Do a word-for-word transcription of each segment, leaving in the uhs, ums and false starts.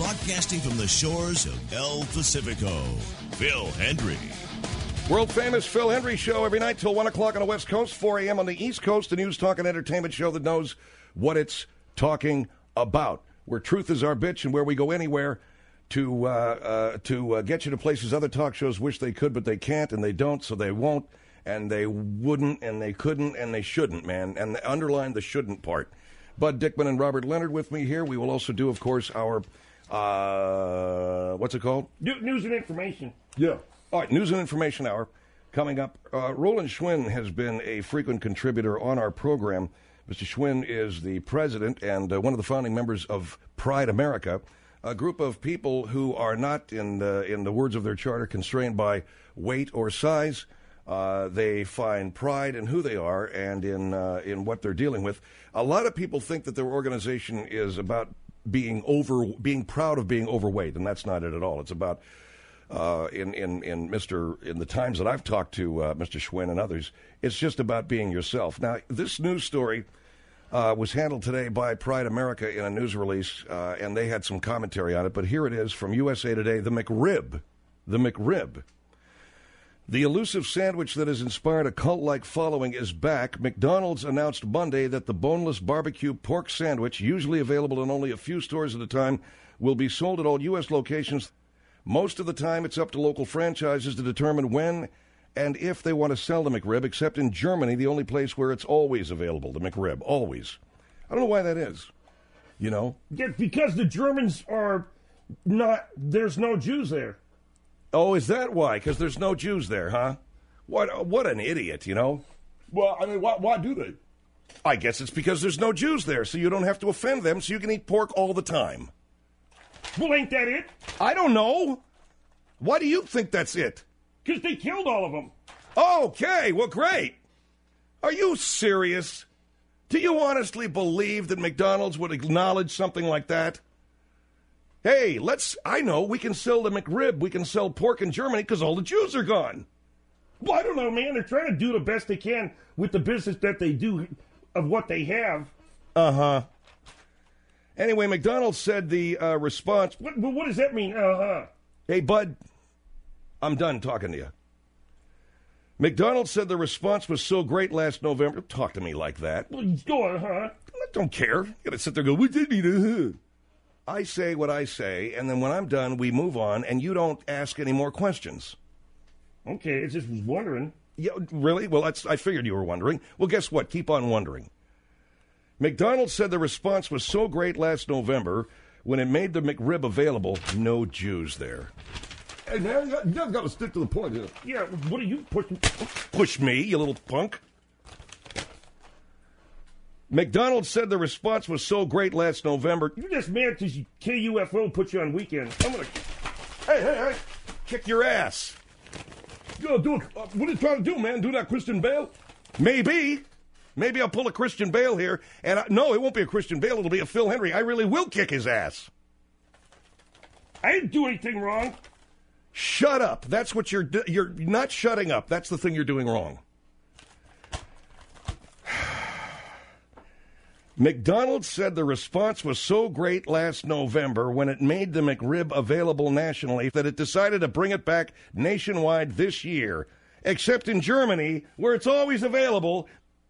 Broadcasting from the shores of El Pacifico, Phil Hendrie. World-famous Phil Hendrie Show every night till one o'clock on the West Coast, four a.m. on the East Coast, the news, talk, and entertainment show that knows what it's talking about. Where truth is our bitch and where we go anywhere to uh, uh, to uh, get you to places other talk shows wish they could, but they can't, and they don't, so they won't, and they wouldn't, and they couldn't, and they shouldn't, man. And underline the shouldn't part. Bud Dickman and Robert Leonard with me here. We will also do, of course, our, uh, what's it called? News and information. Yeah. All right, News and Information Hour coming up. Uh, Roland Schwinn has been a frequent contributor on our program. Mister Schwinn is the president and uh, one of the founding members of Pride America, a group of people who are not, in the, in the words of their charter, constrained by weight or size. Uh, they find pride in who they are and in uh, in what they're dealing with. A lot of people think that their organization is about being over, being proud of being overweight, and that's not it at all. It's about Uh, in, in, in Mister in the times that I've talked to uh, Mister Schwinn and others, it's just about being yourself. Now, this news story uh, was handled today by Pride America in a news release, uh, and they had some commentary on it, but here it is from U S A Today, the McRib. The McRib. The elusive sandwich that has inspired a cult-like following is back. McDonald's announced Monday that the boneless barbecue pork sandwich, usually available in only a few stores at a time, will be sold at all U S locations. Most of the time, it's up to local franchises to determine when and if they want to sell the McRib, except in Germany, the only place where it's always available, the McRib, always. I don't know why that is, you know? Yeah, because the Germans are not, there's no Jews there. Oh, is that why? Because there's no Jews there, huh? What What an idiot, you know? Well, I mean, why, why do they? I guess it's because there's no Jews there, so you don't have to offend them, so you can eat pork all the time. Well, ain't that it? I don't know. Why do you think that's it? Because they killed all of them. Okay, well, great. Are you serious? Do you honestly believe that McDonald's would acknowledge something like that? Hey, let's, I know, we can sell the McRib, we can sell pork in Germany because all the Jews are gone. Well, I don't know, man. They're trying to do the best they can with the business that they do of what they have. Uh-huh. Anyway, McDonald's said the uh, response... What, what does that mean, uh-huh? Hey, Bud, I'm done talking to you. McDonald's said the response was so great last November... Talk to me like that. Well, go on, huh? I don't care. You got to sit there and go, what did he do? I say what I say, and then when I'm done, we move on, and you don't ask any more questions. Okay, I just was wondering. Yeah, really? Well, that's, I figured you were wondering. Well, guess what? Keep on wondering. McDonald's said the response was so great last November when it made the McRib available, no Jews there. Hey, man, you just got to stick to the point here. Yeah, what are you pushing? Push me, you little punk. McDonald's said the response was so great last November. You're just mad because K U F O put you on weekends. I'm going to... Hey, hey, hey, kick your ass. Yo, do it. Uh, what are you trying to do, man? Do that Christian Bale? Maybe. Maybe I'll pull a Christian Bale here. And I, no, it won't be a Christian Bale. It'll be a Phil Hendrie. I really will kick his ass. I didn't do anything wrong. Shut up. That's what you're do- You're not shutting up. That's the thing you're doing wrong. McDonald's said the response was so great last November when it made the McRib available nationally that it decided to bring it back nationwide this year, except in Germany, where it's always available.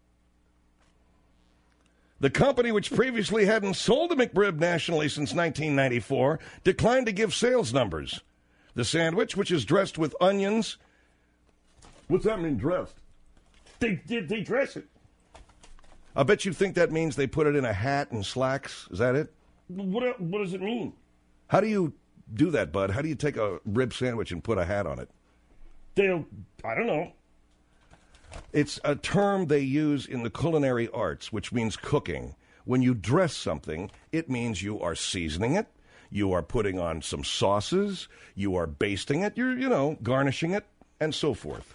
The company, which previously hadn't sold a McRib nationally since nineteen ninety-four, declined to give sales numbers. The sandwich, which is dressed with onions... What's that mean, dressed? They did they dress it. I bet you think that means they put it in a hat and slacks. Is that it? What What does it mean? How do you do that, Bud? How do you take a rib sandwich and put a hat on it? They'll, I don't know. It's a term they use in the culinary arts, which means cooking. When you dress something, it means you are seasoning it, you are putting on some sauces, you are basting it, you're, you know, garnishing it, and so forth.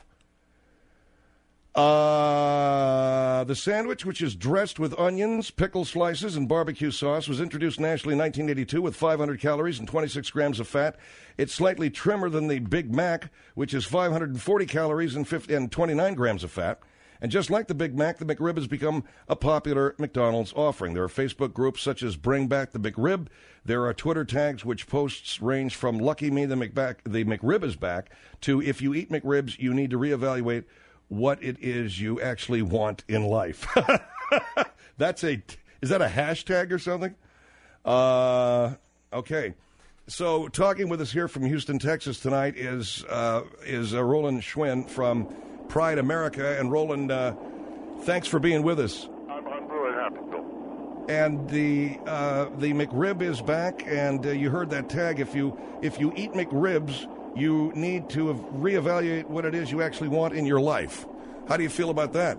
Uh, the sandwich, which is dressed with onions, pickle slices, and barbecue sauce, was introduced nationally in nineteen eighty-two with five hundred calories and twenty-six grams of fat. It's slightly trimmer than the Big Mac, which is five hundred forty calories and, fifty, and twenty-nine grams of fat. And just like the Big Mac, the McRib has become a popular McDonald's offering. There are Facebook groups such as Bring Back the McRib. There are Twitter tags which posts range from Lucky Me, the, McBack, the McRib is back, to if you eat McRibs, you need to reevaluate what it is you actually want in life. That's a, is that a hashtag or something? Uh, okay. So talking with us here from Houston, Texas tonight is uh, is uh, Roland Schwinn from Pride America. And Roland, uh, thanks for being with us. I'm, I'm really happy, Bill. And the uh, the McRib is back, and uh, you heard that tag. If you if you eat McRibs, you need to reevaluate what it is you actually want in your life. How do you feel about that?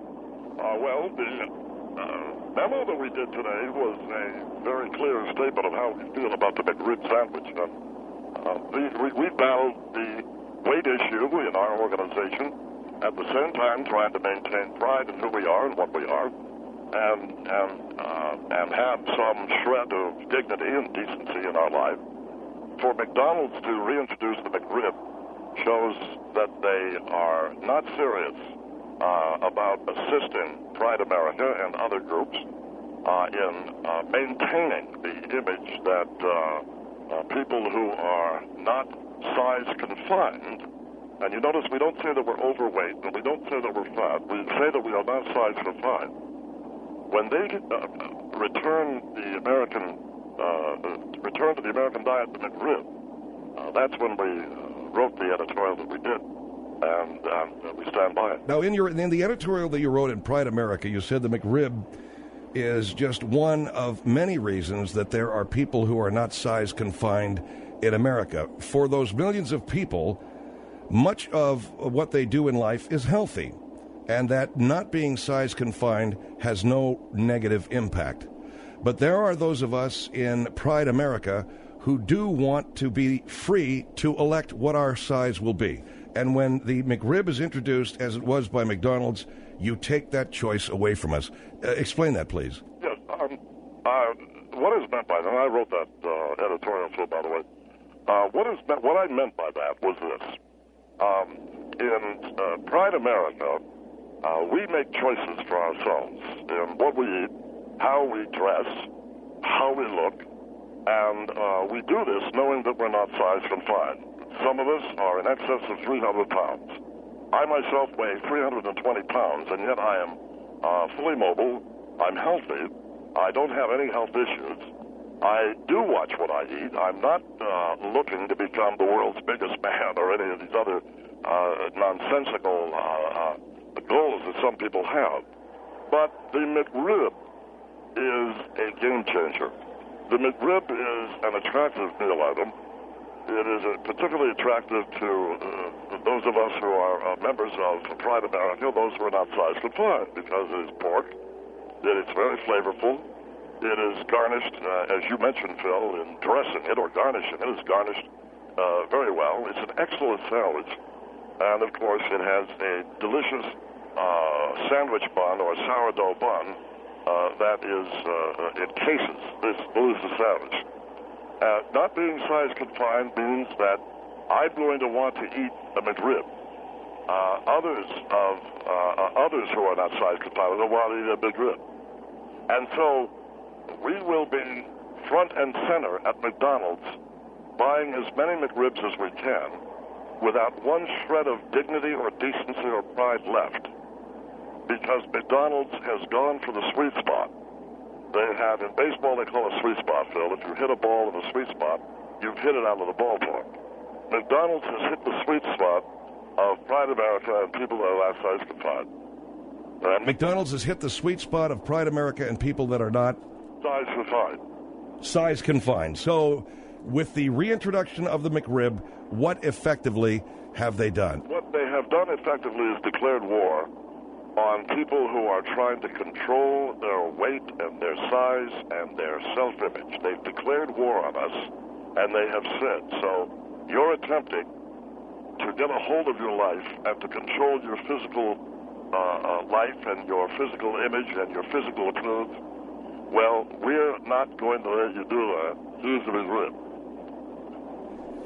Uh, well, the uh, memo that we did today was a very clear statement of how we feel about the McRib sandwich. Uh, uh, we, we battled the weight issue in our organization, at the same time trying to maintain pride in who we are and what we are, and and uh, and have some shred of dignity and decency in our life. For McDonald's to reintroduce the McRib shows that they are not serious uh, about assisting Pride America and other groups uh, in uh, maintaining the image that uh, uh, people who are not size confined, and you notice we don't say that we're overweight, and we don't say that we're fat, we say that we are not size confined. When they uh, return the American, uh, return to the American diet, the McRib, uh, that's when we uh, wrote the editorial that we did, and, and uh, we stand by it. Now, in your in the editorial that you wrote in Pride America, you said the McRib is just one of many reasons that there are people who are not size confined in America. For those millions of people, much of what they do in life is healthy, and that not being size confined has no negative impact. But there are those of us in Pride America who do want to be free to elect what our size will be. And when the McRib is introduced, as it was by McDonald's, you take that choice away from us. Uh, explain that, please. Yes. Um, uh, what is meant by that? And I wrote that uh, editorial too, by the way. Uh, what is meant, what I meant by that was this. Um, in uh, Pride America, uh, we make choices for ourselves in what we eat, how we dress, how we look, and uh, we do this knowing that we're not size confined. Some of us are in excess of three hundred pounds. I myself weigh three hundred twenty pounds, and yet I am uh, fully mobile. I'm healthy. I don't have any health issues. I do watch what I eat. I'm not uh, looking to become the world's biggest man or any of these other uh, nonsensical uh, uh, goals that some people have. But the McRib is a game changer. The McRib is an attractive meal item. It is uh, particularly attractive to uh, those of us who are uh, members of Pride America, those who are not size confined, because it is pork, it is very flavorful, it is garnished, uh, as you mentioned, Phil, in dressing it or garnishing it. It's garnished uh, very well. It's an excellent sandwich, and of course it has a delicious uh, sandwich bun or sourdough bun uh, that is uh, encases this delicious sandwich. Uh, not being size confined means that I'm going to want to eat a McRib. Uh, others of uh, others who are not size confined will want to eat a McRib, and so we will be front and center at McDonald's, buying as many McRibs as we can, without one shred of dignity or decency or pride left, because McDonald's has gone for the sweet spot. They have, in baseball, they call it a sweet spot, Phil. If you hit a ball in a sweet spot, you've hit it out of the ballpark. McDonald's has hit the sweet spot of Pride America and people that are not size confined. And McDonald's has hit the sweet spot of Pride America and people that are not size confined. Size confined. So, with the reintroduction of the McRib, what effectively have they done? What they have done effectively is declared war on people who are trying to control their weight and their size and their self-image. They've declared war on us, and they have said, so you're attempting to get a hold of your life and to control your physical uh, uh, life and your physical image and your physical clothes. Well, we're not going to let you do that. Here's the McRib.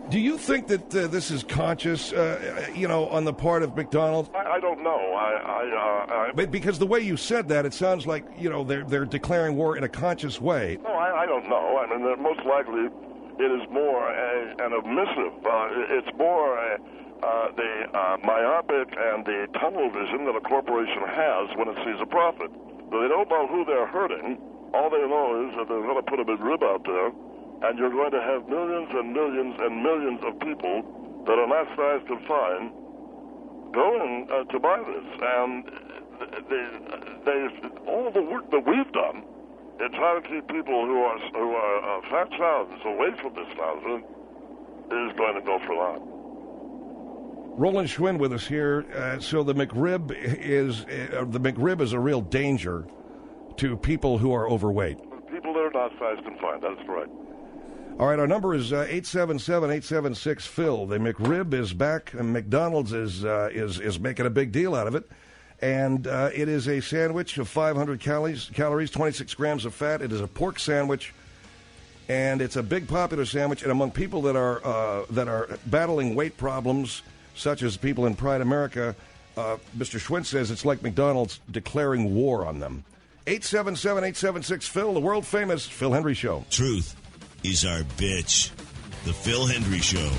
Do you think that uh, this is conscious, uh, you know, on the part of McDonald's? I, I don't know. I, I, uh, I, But because the way you said that, it sounds like, you know, they're they're declaring war in a conscious way. no, I, I don't know. I mean, uh, most likely it is more a, an omissive. Uh, it's more a, uh, the uh, myopic and the tunnel vision that a corporation has when it sees a profit. So they don't know who they're hurting. All they know is that they're going to put a big rib out there, and you're going to have millions and millions and millions of people that are not size confined going uh, to buy this. And they, they, all the work that we've done in trying to keep people who are who are uh, fat children away from this nonsense is going to go for that. Roland Schwinn with us here. Uh, so the McRib is uh, the McRib is a real danger to people who are overweight. People that are not size confined. That's right. All right, our number is uh, eight seven seven, eight seven six, Phil. The McRib is back, and McDonald's is uh, is is making a big deal out of it. And uh, it is a sandwich of five hundred calories, calories, twenty-six grams of fat. It is a pork sandwich, and it's a big popular sandwich. And among people that are uh, that are battling weight problems, such as people in Pride America, uh, Mister Schwinn says it's like McDonald's declaring war on them. eight seven seven, eight seven six, Phil, the world-famous Phil Hendrie Show. Truth is our bitch. The Phil Hendrie Show.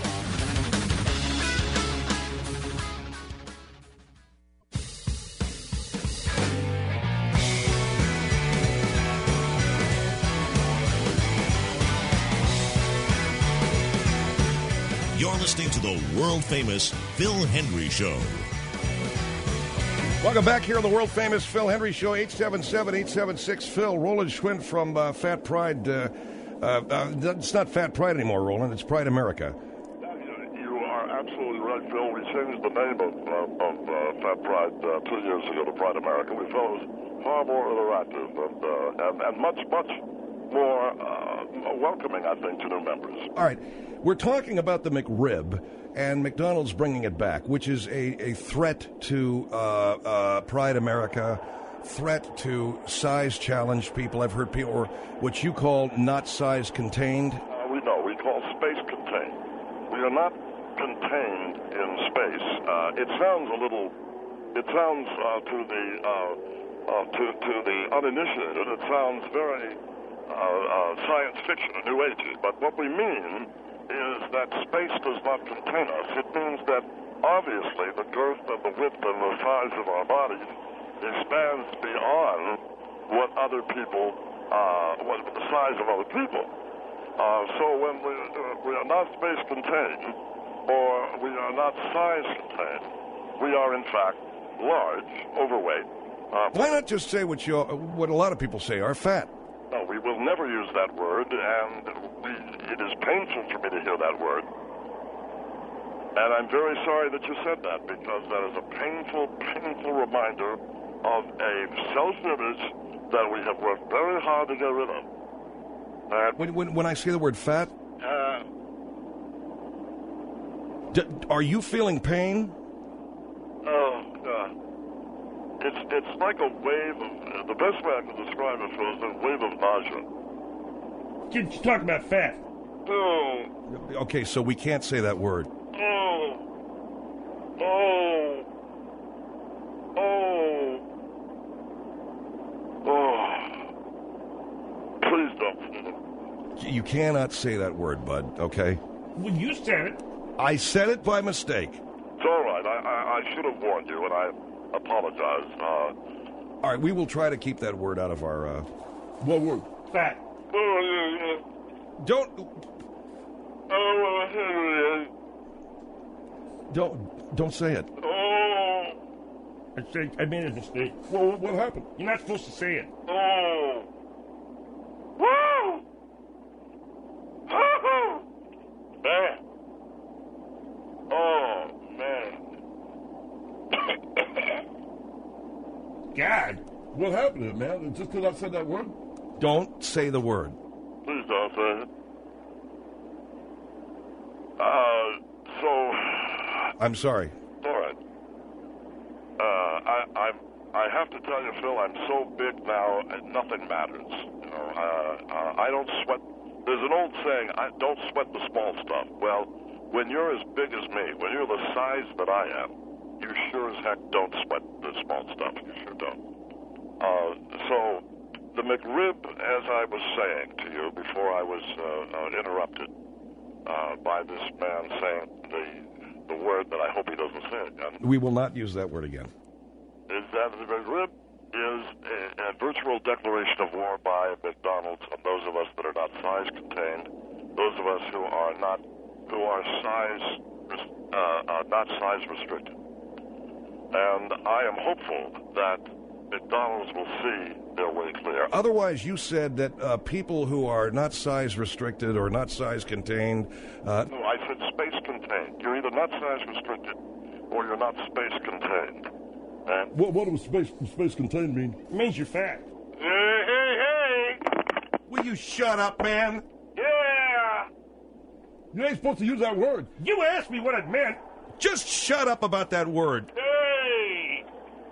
You're listening to the world-famous Phil Hendrie Show. Welcome back here on the world-famous Phil Hendrie Show, eight seven seven, eight seven six, Phil. Roland Schwinn from uh, Fat Pride. Uh, uh, uh, it's not Fat Pride anymore, Roland. It's Pride America. You are absolutely right, Phil. We changed the name of, uh, of uh, Fat Pride uh, two years ago to Pride America. We felt it was far more interactive and, uh, and, and much, much more uh, welcoming, I think, to new members. All right. We're talking about the McRib and McDonald's bringing it back, which is a, a threat to uh, uh, Pride America, threat to size-challenged people. I've heard people, or what you call not size-contained. Uh, we know. We call space-contained. We are not contained in space. Uh, it sounds a little, it sounds uh, to the uh, uh, to, to the uninitiated, it sounds very uh, uh, science fiction, a new agey. But what we mean is that space does not contain us. It means that obviously the girth and the width and the size of our bodies expands beyond what other people, uh, what the size of other people. Uh, so when we, uh, we are not space contained or we are not size contained, we are in fact large, overweight. Uh, Why not just say what you, what a lot of people say, are fat? No, we will never use that word, and we, it is painful for me to hear that word. And I'm very sorry that you said that, because that is a painful, painful reminder of a self-image that we have worked very hard to get rid of. And, When, when, when I say the word fat, uh, d- are you feeling pain? oh, God. It's, it's like a wave of, the best way I can describe it, Phil, is a wave of nausea. Kid, you talk about fat. Oh, Okay, so we can't say that word. oh, oh, oh, oh. Please don't. You cannot say that word, bud, okay? Well, you said it. I said it by mistake. It's all right. I, I, I should have warned you, and I apologize. Uh, All right, we will try to keep that word out of our... Uh... What word? Fat. Don't... Don't don't say it. I said I made a mistake. Well, what happened? You're not supposed to say it. Oh. Woo! Hoo-hoo! Man. Oh, man. God. What happened, man? Just because I said that word? Don't say the word. Please don't say it. Uh, so... I'm sorry. All right. Uh, I, I'm, I have to tell you, Phil, I'm so big now, and nothing matters. You know, uh, uh, I don't sweat There's an old saying, I don't sweat the small stuff. Well, when you're as big as me, when you're the size that I am, you sure as heck don't sweat the small stuff. You sure don't. Uh, so the McRib, as I was saying to you before I was uh, uh, interrupted uh, by this man saying the, the word that I hope he doesn't say again. We will not use that word again. Is that the McRib is a, a virtual declaration of war by McDonald's on those of us that are not size contained, those of us who are not who are size uh, uh, not size restricted. And I am hopeful that McDonald's will see their way clear. Otherwise, you said that uh, people who are not size restricted or not size contained. Uh, no, I said space contained. You're either not size restricted or you're not space contained. And What, what does space, space contained mean? It means you're fat. hey, hey, hey! will you shut up, man? Yeah! You ain't supposed to use that word. You asked me what it meant. Just shut up about that word. Hey!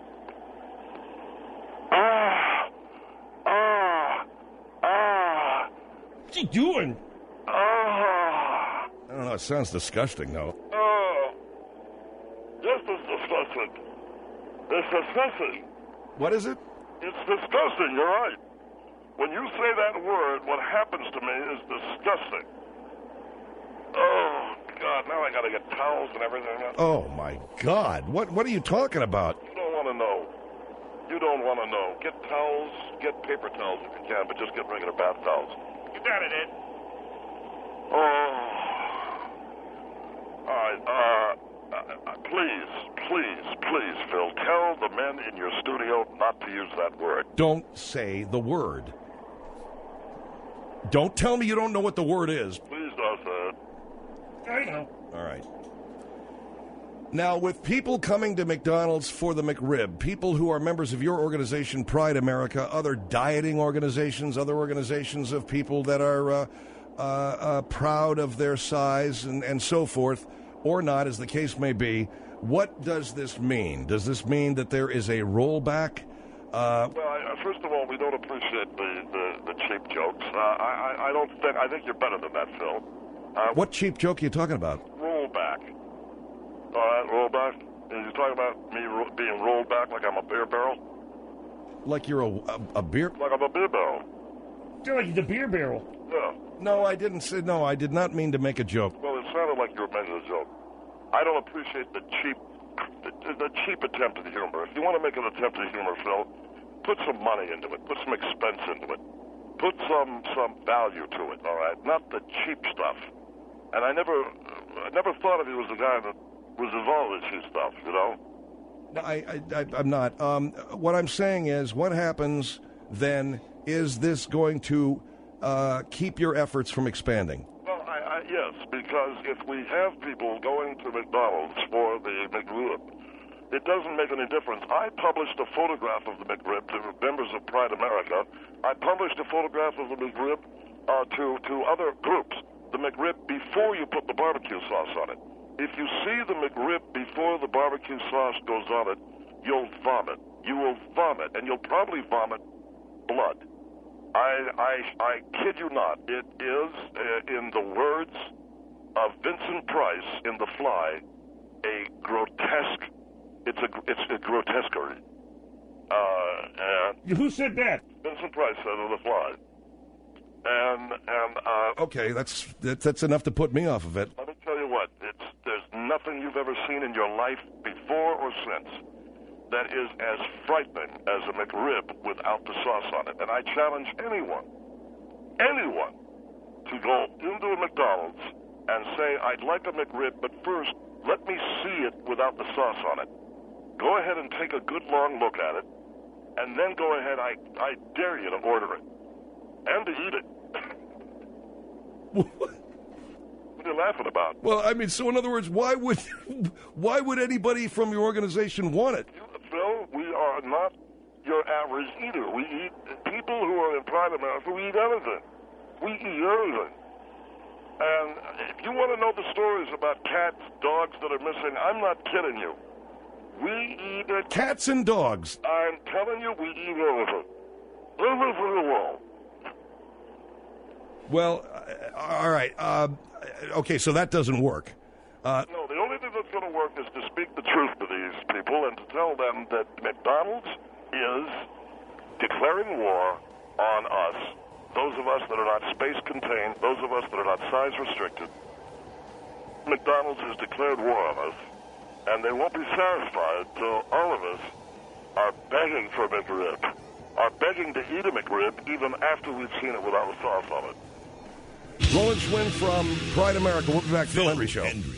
Ah! Ah! Ah! What's he doing? Ah! I don't know. It sounds disgusting, though. Oh! This is disgusting. It's disgusting. What is it? It's disgusting, you're right. When you say that word, what happens to me is disgusting. Oh, God, now I gotta get towels and everything. Oh my God! What What are you talking about? You don't want to know. You don't want to know. Get towels, get paper towels if you can, but just get regular bath towels. You got it, Ed. Oh. All right, uh... Uh, please, please, please, Phil, tell the men in your studio not to use that word. Don't say the word. Don't tell me you don't know what the word is. Please don't say it. I know. All right. Now, with people coming to McDonald's for the McRib, people who are members of your organization, Pride America, other dieting organizations, other organizations of people that are uh, uh, uh, proud of their size and, and so forth, or not, as the case may be, what does this mean? Does this mean that there is a rollback? Uh, Well, I, first of all, we don't appreciate the, the, the cheap jokes. Uh, I, I, I don't think, I think you're better than that, Phil. Uh, what cheap joke are you talking about? Rollback. All right, rollback. Are you talking about me ro- being rolled back like I'm a beer barrel? Like you're a, a, a beer? Like I'm a beer barrel. Feel like he's a beer barrel. Yeah. No, I didn't say, no, I did not mean to make a joke. Well, it sounded like you were making a joke. I don't appreciate the cheap, the, the cheap attempt at humor. If you want to make an attempt at humor, Phil, put some money into it. Put some expense into it. Put some some value to it. All right, not the cheap stuff. And I never, I never thought of you as the guy that was involved in cheap stuff. You know. No, I, I, I, I'm not. Um, what I'm saying is, what happens then? Is this going to uh, keep your efforts from expanding? Well, I, I, yes, because if we have people going to McDonald's for the McRib, it doesn't make any difference. I published a photograph of the McRib to members of Pride America. I published a photograph of the McRib uh, to, to other groups. The McRib before you put the barbecue sauce on it. If you see the McRib before the barbecue sauce goes on it, you'll vomit. You will vomit, and you'll probably vomit blood. I, I, I kid you not. It is, uh, in the words of Vincent Price in The Fly, a grotesque. It's a it's a grotesquerie. Uh, and Who said that? Vincent Price said in The Fly. And and uh, Okay, that's that, that's enough to put me off of it. let me tell you what. It's there's nothing you've ever seen in your life before or since that is as frightening as a McRib without the sauce on it. And I challenge anyone, anyone, to go into a McDonald's and say, I'd like a McRib, but first, let me see it without the sauce on it. Go ahead and take a good long look at it, and then go ahead, I, I dare you to order it, and to eat it. What are you laughing about? Well, I mean, so in other words, why would why would anybody from your organization want it? You, Phil, we are not your average eater. We eat, people who are in Pride America, we eat everything. We eat everything. And if you want to know the stories about cats, dogs that are missing, I'm not kidding you. We eat it. Cats and dogs. I'm telling you, we eat everything. Everything at all. Well, uh, all right. Uh, okay, so that doesn't work. Uh, no, the only thing that's going to work is to speak the truth to these people and to tell them that McDonald's is declaring war on us, those of us that are not space-contained, those of us that are not size-restricted. McDonald's has declared war on us, and they won't be satisfied till all of us are begging for a McRib, are begging to eat a McRib even after we've seen it without a sauce on it. Roland Schwinn from Pride America. We'll be back. Phil Hendrie Show. Hendrie.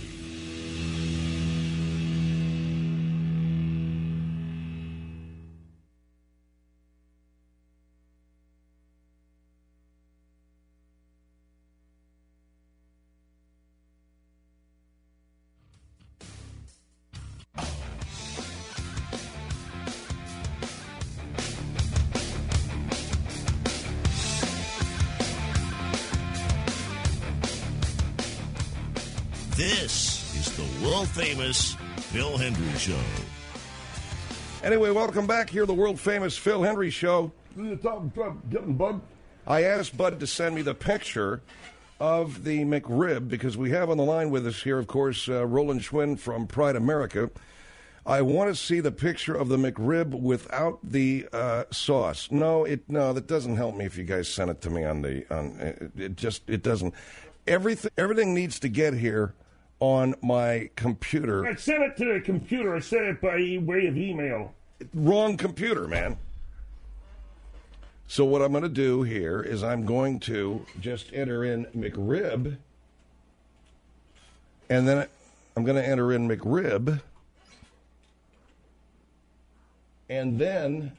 This is the world-famous Phil Hendrie Show. Anyway, welcome back here, the world-famous Phil Hendrie Show. You talking about getting Bud? I asked Bud to send me the picture of the McRib because we have on the line with us here, of course, uh, Roland Schwinn from Pride America. I want to see the picture of the McRib without the uh, sauce. No, it no, that doesn't help me if you guys send it to me on the on. It, it just it doesn't. Everything everything needs to get here on my computer. I sent it to the computer. I sent it by way of email. Wrong computer, man. So what I'm going to do here is I'm going to just enter in McRib, and then I'm going to enter in McRib, and then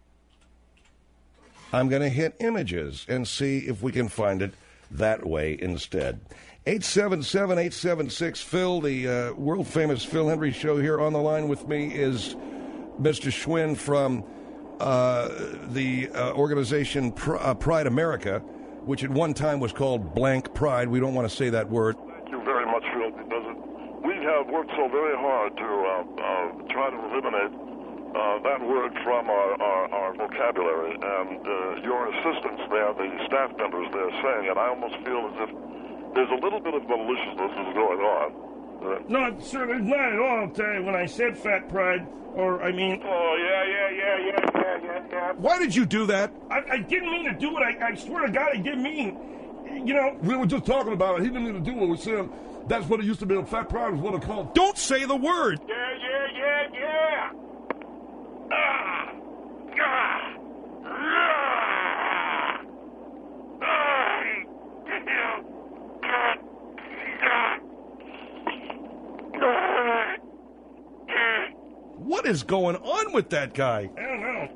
I'm going to hit images and see if we can find it that way instead. eight seven seven, eight seven six, Phil, the uh, world-famous Phil Hendrie Show. Here on the line with me is Mister Schwinn from uh, the uh, organization Pr- uh, Pride America, which at one time was called Blank Pride. We don't want to say that word. Thank you very much, Phil, because it, we have worked so very hard to uh, uh, try to eliminate uh, that word from our, our, our vocabulary, and uh, your assistants there, the staff members there, saying it, I almost feel as if there's a little bit of maliciousness is going on. Uh, No, sir, there's not at all. I'll tell you, when I said fat pride, or I mean, oh, yeah, yeah, yeah, yeah, yeah, yeah, yeah. Why did you do that? I, I didn't mean to do it. I, I swear to God, I didn't mean. You know, We were just talking about it. He didn't need to do what we said. That's what it used to be. A fat pride is what it's called. Don't say the word. Yeah, yeah, yeah, yeah. Ah, ah, ah, ah, yeah. What is going on with that guy? I don't know.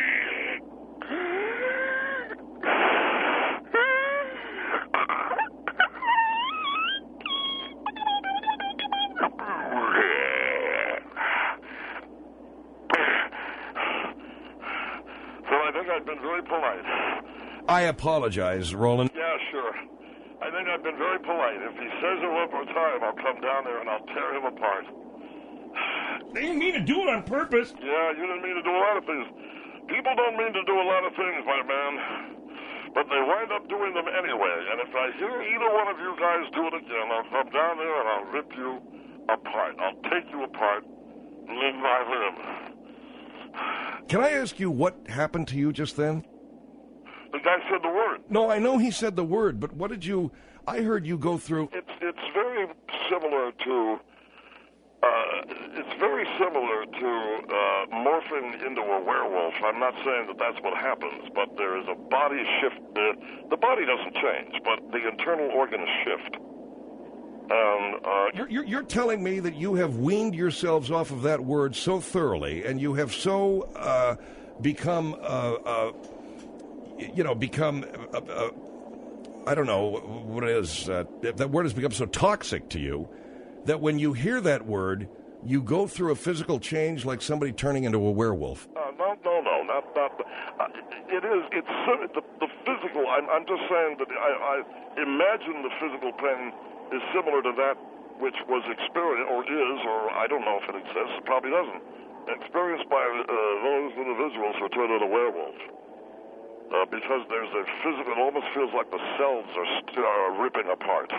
So I think I've been very polite. I apologize, Roland. Yeah, sure. I think I've been very polite. If he says it one more time, I'll come down there and I'll tear him apart. They didn't mean to do it on purpose. Yeah, you didn't mean to do a lot of things. People don't mean to do a lot of things, my man. But they wind up doing them anyway. And if I hear either one of you guys do it again, I'll come down there and I'll rip you apart. I'll take you apart, limb by limb. Can I ask you what happened to you just then? The guy said the word. No, I know he said the word, but what did you... I heard you go through... It's it's very similar to... Uh, it's very similar to uh, morphing into a werewolf. I'm not saying that that's what happens, but there is a body shift. Uh, the body doesn't change, but the internal organs shift. Um, uh, You're, you're, you're telling me that you have weaned yourselves off of that word so thoroughly, and you have so uh, become, uh, uh, you know, become, uh, uh, I don't know what it is, uh, that word has become so toxic to you that when you hear that word, you go through a physical change like somebody turning into a werewolf. Uh, no, no, no, not not. Uh, it is. It's sim- the, the physical. I'm, I'm just saying that I, I imagine the physical pain is similar to that which was experienced, or is, or I don't know if it exists. It probably doesn't. Experienced by uh, those individuals who turn into werewolves. uh, because there's a physical, it almost feels like the cells are, st- are ripping apart.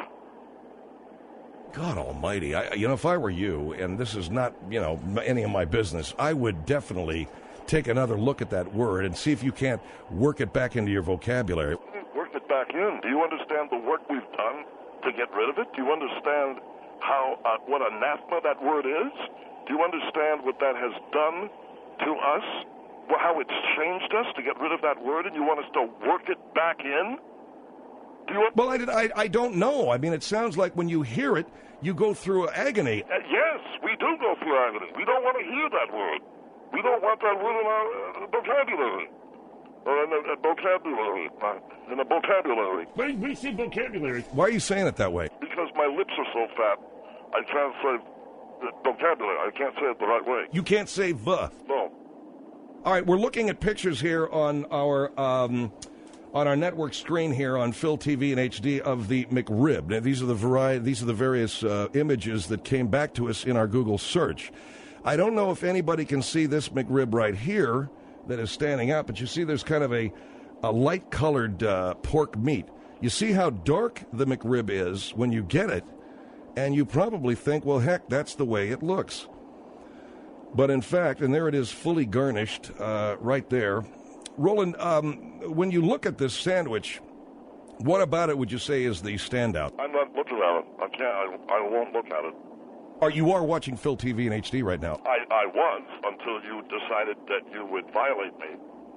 God almighty. I, you know, if I were you, and this is not, you know, any of my business, I would definitely take another look at that word and see if you can't work it back into your vocabulary. Work it back in. Do you understand the work we've done to get rid of it? Do you understand how uh, what anathema that word is? Do you understand what that has done to us? Well, how it's changed us to get rid of that word, and you want us to work it back in? Do you? Well, I, did, I I don't know. I mean, it sounds like when you hear it, you go through agony. Uh, yes, we do go through agony. We don't want to hear that word. We don't want that word in our uh, vocabulary. Or in the uh, vocabulary. Uh, in the vocabulary. We, we see vocabulary. Why are you saying it that way? Because my lips are so fat, I can't say the vocabulary. I can't say it the right way. You can't say the. No. All right, we're looking at pictures here on our um, on our network screen here on Phil T V and H D of the McRib. Now, these are the variety. These are the various uh, images that came back to us in our Google search. I don't know if anybody can see this McRib right here that is standing out, but you see there's kind of a, a light-colored uh, pork meat. You see how dark the McRib is when you get it, and you probably think, well, heck, that's the way it looks. But in fact, and there it is fully garnished uh, right there. Roland, um, when you look at this sandwich, what about it would you say is the standout? I'm not looking at it. I can't. I, I won't look at it. Are you are watching Phil T V and H D right now? I, I was until you decided that you would violate me.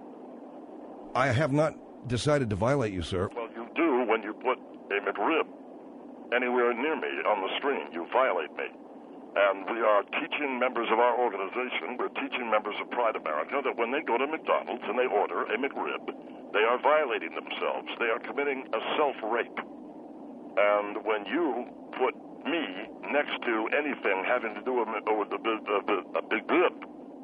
I have not decided to violate you, sir. Well, you do when you put a McRib anywhere near me on the screen. You violate me. And we are teaching members of our organization, we're teaching members of Pride America that when they go to McDonald's and they order a McRib, they are violating themselves. They are committing a self-rape. And when you put me next to anything having to do with, with the, the, the, a big rib,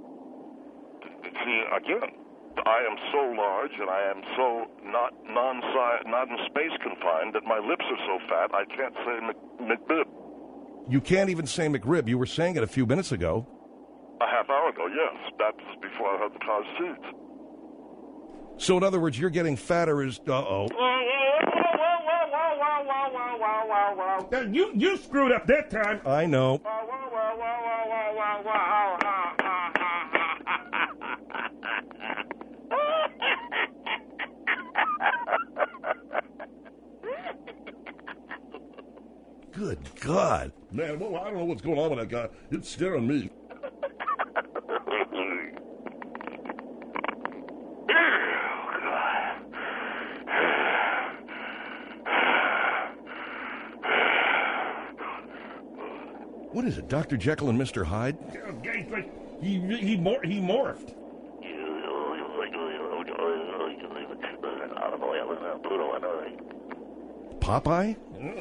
see, again, I am so large and I am so not non not in space confined that my lips are so fat I can't say McRib. You can't even say McRib. You were saying it a few minutes ago. A half hour ago, yes. That was before I had the car seats. So, in other words, you're getting fatter as... Uh-oh. Now, you, you screwed up that time. I know. Good God. Man, well, I don't know what's going on with that guy. It's scaring me. What is it, Doctor Jekyll and Mister Hyde? He, he, mor- he morphed. Popeye?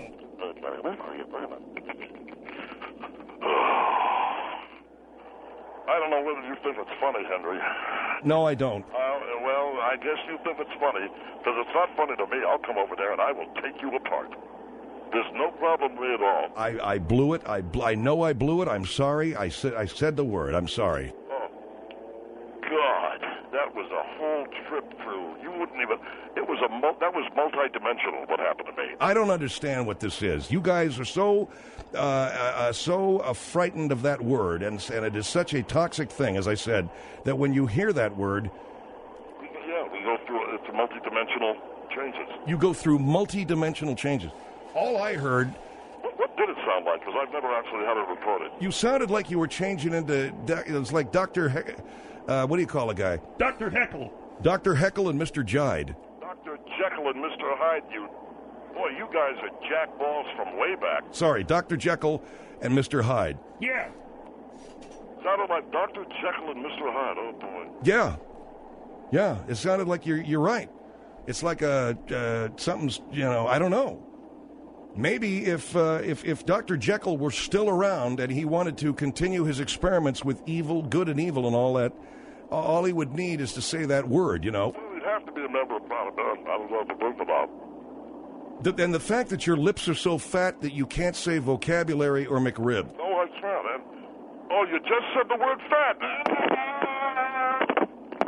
I don't know whether you think it's funny, Henry. No, I don't. Uh, well, I guess you think it's funny, because it's not funny to me. I'll come over there and I will take you apart. There's no problem with me at all. I, I blew it. I, bl- I know I blew it. I'm sorry. I said I said the word. I'm sorry. Oh, God. That was a whole trip through. You wouldn't even... It was a... Mul- that was multidimensional, what happened to me. I don't understand what this is. You guys are so... Uh, uh, so uh, frightened of that word, and, and it is such a toxic thing, as I said, that when you hear that word... Yeah, we go through... It's multidimensional changes. You go through multi-dimensional changes. All I heard... What, what did it sound like? Because I've never actually had it recorded. You sounded like you were changing into... It was like Doctor He- uh, what do you call a guy? Doctor Heckle. Doctor Heckle and Mister Jide. Doctor Jekyll and Mister Hyde, you... Boy, you guys are jackballs from way back. Sorry, Doctor Jekyll and Mister Hyde. Yeah. Sounded like Doctor Jekyll and Mister Hyde. Oh, boy. Yeah. Yeah, it sounded like you're you're right. It's like a uh, something's, you know, I don't know. Maybe if uh, if if Doctor Jekyll were still around and he wanted to continue his experiments with evil, good and evil and all that, all he would need is to say that word, you know. Well, he'd have to be a member of Pride America. I don't know what to think about. The, and the fact that your lips are so fat that you can't say vocabulary or McRib. No, I can't. And, oh, you just said the word fat. I can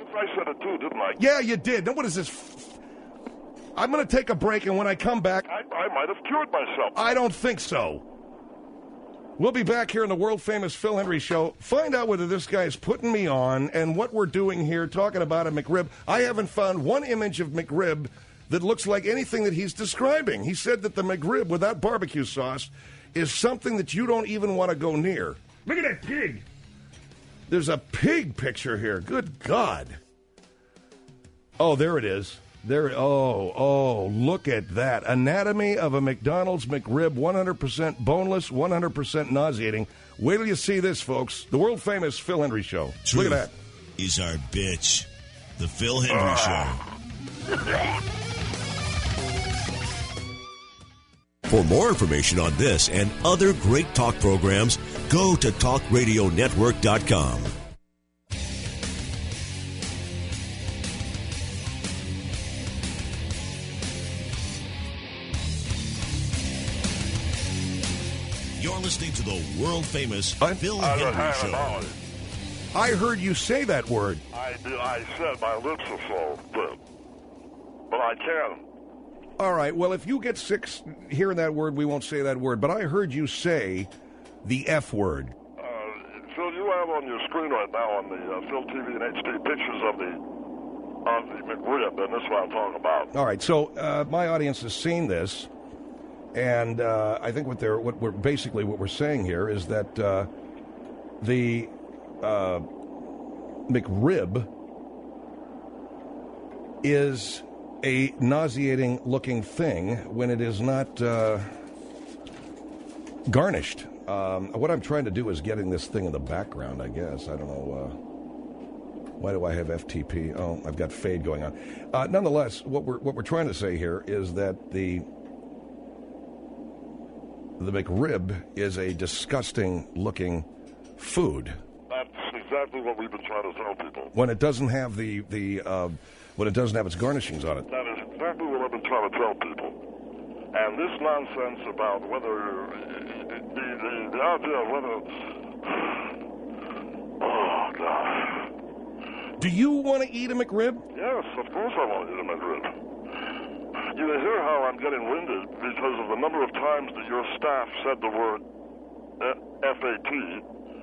I said it too, didn't I? Yeah, you did. Now, what is this? F- I'm going to take a break, and when I come back... I, I might have cured myself. I don't think so. We'll be back here in the world-famous Phil Hendrie Show. Find out whether this guy is putting me on and what we're doing here, talking about a McRib. I haven't found one image of McRib that looks like anything that he's describing. He said that the McRib without barbecue sauce is something that you don't even want to go near. Look at that pig. There's a pig picture here. Good God. Oh, there it is. There. Oh, oh, look at that. Anatomy of a McDonald's McRib, one hundred percent boneless, one hundred percent nauseating. Wait till you see this, folks. The world-famous Phil Hendrie Show. Truth Look at that. Is our bitch. The Phil Hendrie Show. For more information on this and other great talk programs, go to talk radio network dot com. You're listening to the world-famous Phil Hendrie Show. I heard you say that word. I, I said my lips are so thin. But I can. All right, well, if you get sick hearing that word, we won't say that word. But I heard you say the F word. Uh, Phil, you have on your screen right now on the uh, Phil T V and H D pictures of the, of the McRib, and this is what I'm talking about. All right, so uh, my audience has seen this. And uh, I think what they're what we're basically what we're saying here is that uh, the uh, McRib is a nauseating looking thing when it is not uh, garnished. Um, what I'm trying to do is getting this thing in the background, I guess. I don't know. Uh, why do I have F T P? Oh, I've got fade going on. Uh, nonetheless, what we're what we're trying to say here is that the The McRib is a disgusting-looking food. That's exactly what we've been trying to tell people. When it doesn't have the the uh, when it doesn't have its garnishings on it. That is exactly what I've been trying to tell people. And this nonsense about whether the the, the idea of whether oh God. Do you want to eat a McRib? Yes, of course I want to eat a McRib. You hear how I'm getting winded because of the number of times that your staff said the word F A T.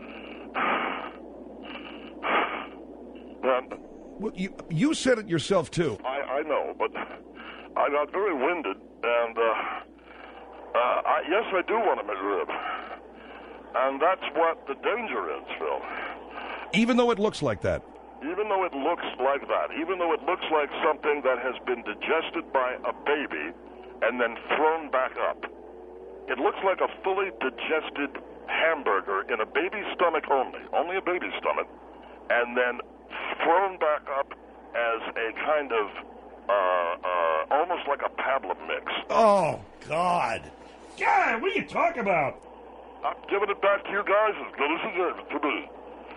And Well, you you said it yourself too. I, I know, but I got very winded, and uh, uh, I, yes, I do want a McRib, and that's what the danger is, Phil. Even though it looks like that. Even though it looks like that, even though it looks like something that has been digested by a baby and then thrown back up, it looks like a fully digested hamburger in a baby's stomach only, only a baby's stomach, and then thrown back up as a kind of, uh, uh, almost like a pablum mix. Oh, God. God, what are you talking about? I'm giving it back to you guys as good as it is to me.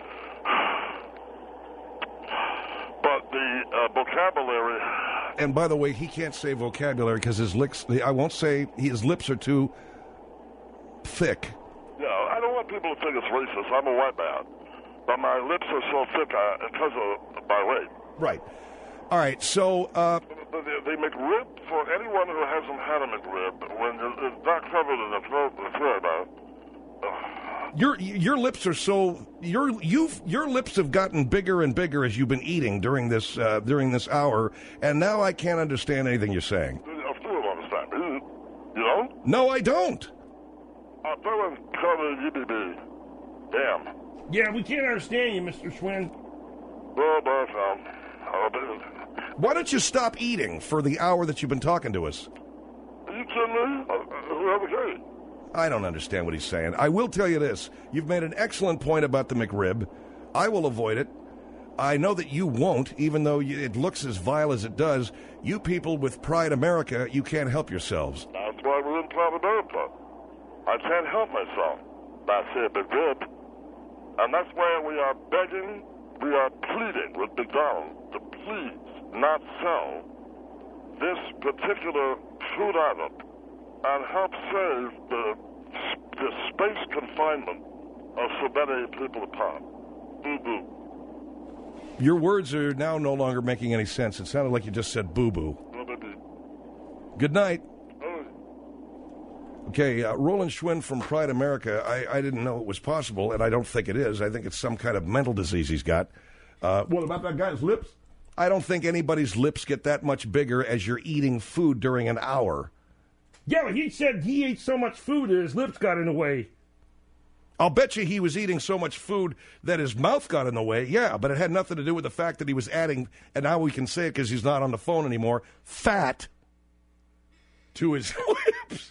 But the uh, vocabulary... And by the way, he can't say vocabulary because his lips, I won't say, his lips are too thick. Yeah, I don't want people to think it's racist. I'm a white man. But my lips are so thick uh, because of my weight. Right. All right, so... Uh, the, the, the McRib, for anyone who hasn't had a McRib, when it's not covered in the throat, the thread, uh, Your your lips are so your you've your lips have gotten bigger and bigger as you've been eating during this uh, during this hour, and now I can't understand anything you're saying. I still don't understand. You, you don't? No, I don't. I feel it's covered U B B. Damn. Yeah, we can't understand you, Mister Schwinn. Well, but um, Why don't you stop eating for the hour that you've been talking to us? are you kidding me? Uh, uh, okay. I don't understand what he's saying. I will tell you this. You've made an excellent point about the McRib. I will avoid it. I know that you won't, even though you, it looks as vile as it does. You people with Pride America, you can't help yourselves. That's why we're in Pride America. I can't help myself. That's it, McRib. And that's why we are begging, we are pleading with McDonald's to please not sell this particular food item and help save the, the space confinement of so many people apart. Mm-hmm. Your words are now no longer making any sense. It sounded like you just said boo-boo. Good night. Okay, uh, Roland Schwinn from Pride America, I, I didn't know it was possible, and I don't think it is. I think it's some kind of mental disease he's got. Uh, What about that guy's lips? I don't think anybody's lips get that much bigger as you're eating food during an hour. Yeah, but he said he ate so much food that his lips got in the way. I'll bet you he was eating so much food that his mouth got in the way. Yeah, but it had nothing to do with the fact that he was adding, and now we can say it because he's not on the phone anymore, fat to his lips.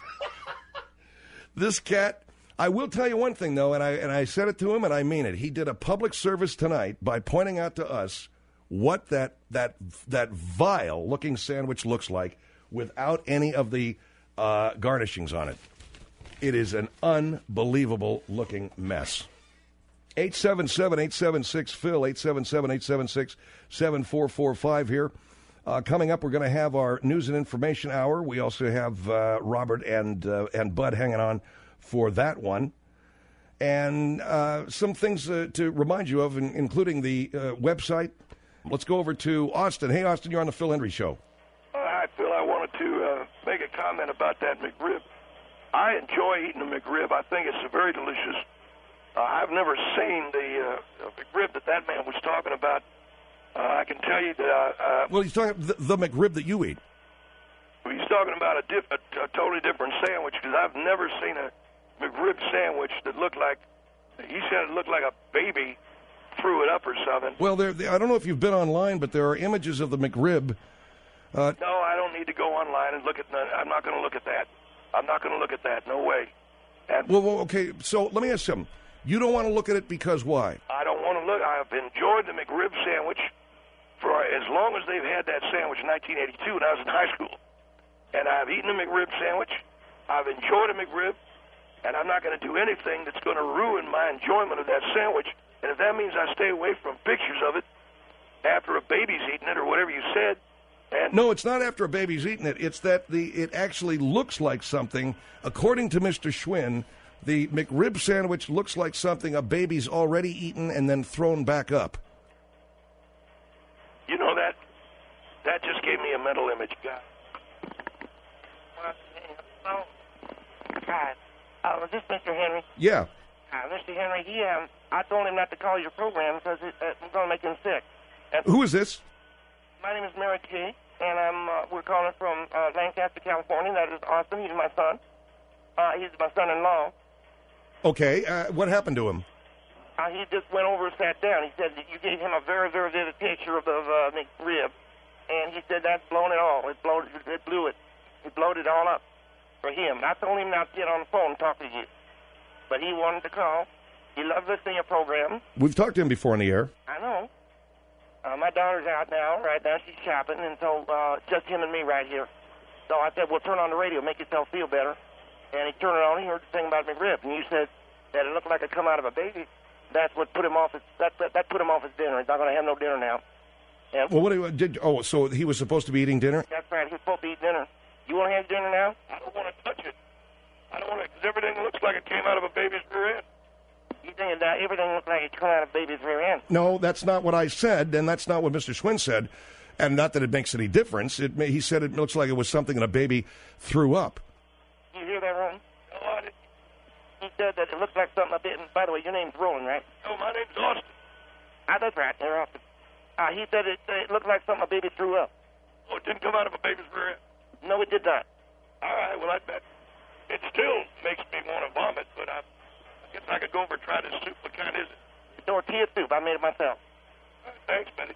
This cat, I will tell you one thing, though, and I and I said it to him, and I mean it. He did a public service tonight by pointing out to us what that that that vile-looking sandwich looks like without any of the uh, garnishings on it. It is an unbelievable-looking mess. eight seven seven, eight seven six, Phil, eight seven seven, eight seven six, seven four four five here. Uh, coming up, we're going to have our news and information hour. We also have uh, Robert and uh, and Bud hanging on for that one. And uh, some things uh, to remind you of, in, including the uh, website. Let's go over to Austin. Hey, Austin, you're on the Phil Hendry Show. Hi, Phil. I wanted to uh, make a comment about that McRib. I enjoy eating a McRib. I think it's very delicious. Uh, I've never seen the uh, McRib that that man was talking about. Uh, I can tell you that. Uh, uh, Well, he's talking the, the McRib that you eat. he's talking about a, diff, a, a totally different sandwich because I've never seen a McRib sandwich that looked like. He said it looked like a baby threw it up or something. Well, there. I don't know if you've been online, but there are images of the McRib. Uh, No, I don't need to go online and look at. The, I'm not going to look at that. I'm not going to look at that. No way. And well, well, okay. So let me ask you something. You don't want to look at it because why? I don't want to look. I've enjoyed the McRib sandwich for as long as they've had that sandwich in nineteen eighty-two when I was in high school. And I've eaten a McRib sandwich. I've enjoyed a McRib. And I'm not going to do anything that's going to ruin my enjoyment of that sandwich. And if that means I stay away from pictures of it after a baby's eaten it or whatever you said. And No, it's not after a baby's eaten it. It's that the it actually looks like something. According to Mister Schwinn, the McRib sandwich looks like something a baby's already eaten and then thrown back up. you know that that just gave me a mental image, guy. Hi. Uh, was this Mister Henry? Yeah. Uh, Mister Henry, he, um, I told him not to call your program because it, uh, it's going to make him sick. And Who is this? my name is Mary Kay, and I'm, uh, we're calling from uh, Lancaster, California. That is Austin. He's my son. Uh, he's my son-in-law. Okay. Uh, what happened to him? Uh, he just went over and sat down. He said that you gave him a very, very vivid picture of the uh, McRib, and he said that's blown it all. It, blowed, it blew it. It blowed it all up for him. I told him not to get on the phone and talk to you, but he wanted to call. He loved listening to your program. We've talked to him before on the air. I know. Uh, my daughter's out now. Right now she's shopping, and so uh, just him and me right here. So I said, well, turn on the radio, make yourself feel better. And he turned it on, he heard the thing about McRib, and you said that it looked like it come out of a baby. That's what put him off his, that, that, that put him off his dinner. He's not going to have no dinner now. And Well, what do you, did? Oh, so he was supposed to be eating dinner? that's right, he's supposed to eat dinner. You want to have dinner now? I don't want to touch it. I don't want to, because everything looks like it came out of a baby's rear end. You think that everything looks like it's come out of baby's rear end? No, that's not what I said, and that's not what Mister Schwinn said. And not that it makes any difference. It may, he said it looks like it was something that a baby threw up. You hear that, Roland? No, I didn't. He said that it looked like something a bit. By the way, your name's Roland, right? No, my name's Austin. Ah, that's right. They're Austin. Uh, he said it, it looked like something a baby threw up. Oh, it didn't come out of a baby's rear end. No, it did not. All right, well, I bet. It still makes me want to vomit, but I, I guess I could go over and try this soup. What kind is it? Tortilla soup. I made it myself. All right, thanks, Benny.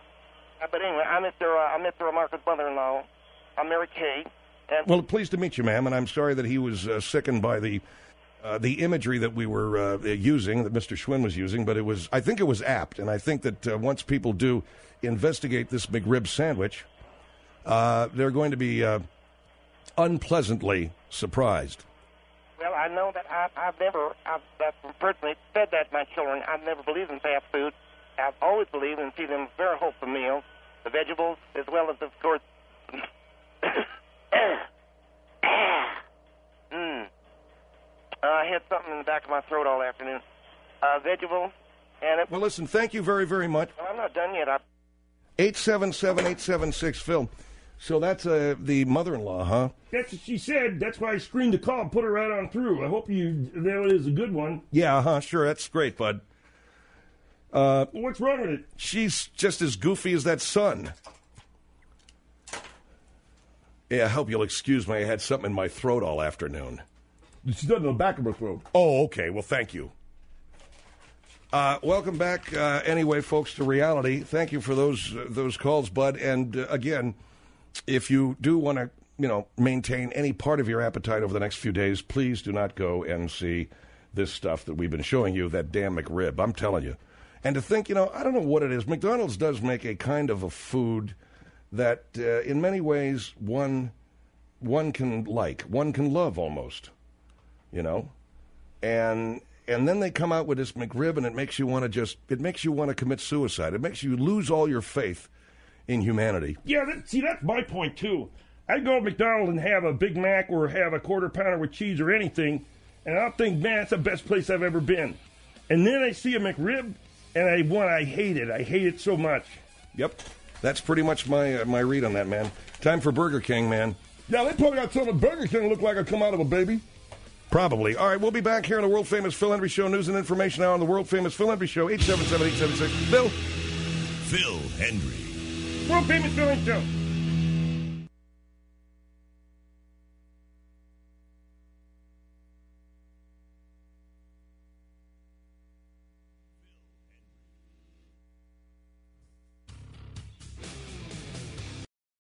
Uh, but anyway, I'm Mister Uh, I'm Mister Marcus' mother-in-law. I'm Mary Kay. And Well, pleased to meet you, ma'am, and I'm sorry that he was uh, sickened by the uh, the imagery that we were uh, using, that Mister Schwinn was using, but it was, I think it was apt, and I think that uh, once people do investigate this McRib sandwich, uh, they're going to be uh, unpleasantly surprised. well, I know that I, I've never, I've, I've personally said that to my children. I've never believed in fast food. I've always believed in feeding them very wholesome meals, the vegetables, as well as, of course, mm. Uh, I had something in the back of my throat all afternoon. Uh, vegetables, And it, Well, listen, thank you very, very much. I'm not done yet. I, eight seven seven, eight seven six, Phil. So that's uh, the mother-in-law, huh? That's what she said. That's why I screened the call and put her right on through. I hope you that is a good one. Yeah, huh, sure, that's great, bud. Uh, Well, what's wrong with it? she's just as goofy as that son. Yeah, I hope you'll excuse me. I had something in my throat all afternoon. She's done in the back of her throat. Oh, okay. Well, thank you. Uh, welcome back, uh, anyway, folks, to reality. Thank you for those uh, those calls, bud. And uh, again, if you do want to, you know, maintain any part of your appetite over the next few days, please do not go and see this stuff that we've been showing you, that damn McRib. I'm telling you. And to think, you know, I don't know what it is. McDonald's does make a kind of a food that, uh, in many ways, one one can like, one can love almost, you know, and. And then they come out with this McRib, and it makes you want to just, it makes you want to commit suicide. It makes you lose all your faith in humanity. Yeah, that, see, that's my point, too. I'd go to McDonald's and have a Big Mac or have a quarter pounder with cheese or anything, and I'll think, man, it's the best place I've ever been. And then I see a McRib, and I want, I hate it. I hate it so much. Yep. That's pretty much my uh, my read on that, man. Time for Burger King, man. Yeah, they probably got something Burger King look like it come out of a baby. Probably. All right, we'll be back here on the world-famous Phil Hendry Show. News and information now on the world-famous Phil Hendry Show. eight seven seven, eight seven six. Bill. Phil Hendry. World famous Philly Show.